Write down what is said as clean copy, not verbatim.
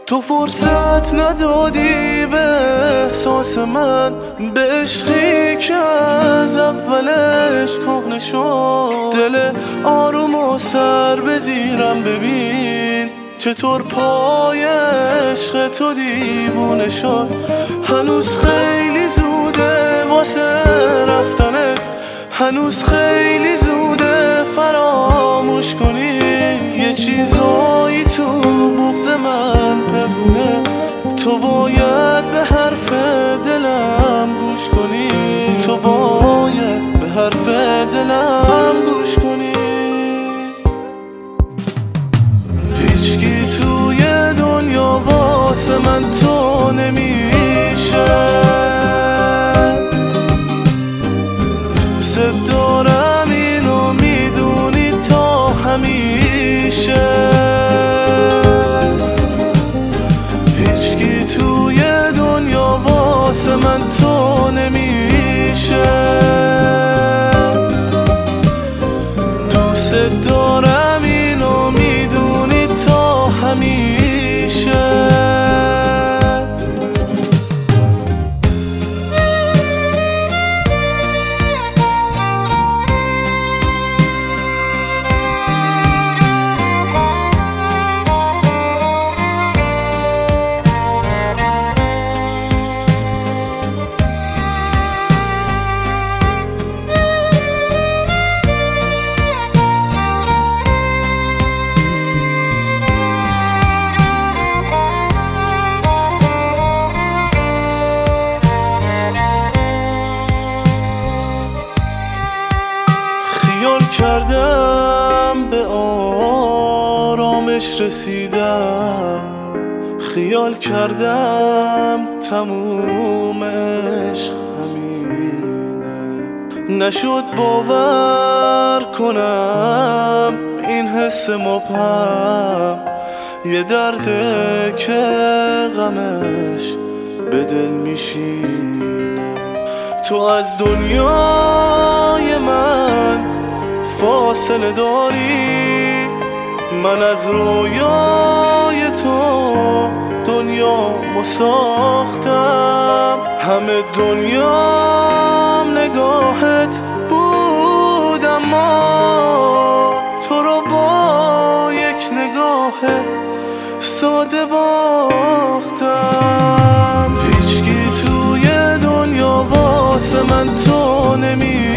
تو فرصت ندادی به احساس من، به عشقی که از اولش کهنه شد. دل آروم و سر به زیرم ببین چطور پای عشق تو دیوونه شد. هنوز خیلی زوده واسه رفتنت، هنوز خیلی زوده فراموش کنی. یه چیزایی تو بغض من پنهونه، تو باید به حرف دلم گوش کنی، تو باید به حرف دلم گوش کنی. هیچکی توی دنیا واسه من تو نمیشه. دوست دارم اینو میدونی تا همیشه. هیچکی توی دنیا واسه من تو نمیشه. دوست دارم اینو میدونی تا همیشه. خیال کردم به آرامش رسیدم، خیال کردم تموم عشق همینه. نشد باور کنم این حس مبهم، یه درده که غمش به دل میشینه. تو از دنیای من فاصله داری، من از رویای تو دنیا ساختم. همه دنیام نگاهت بود اما تو رو با یک نگاه ساده باختم. هیچکی توی دنیا واسه من تو نمی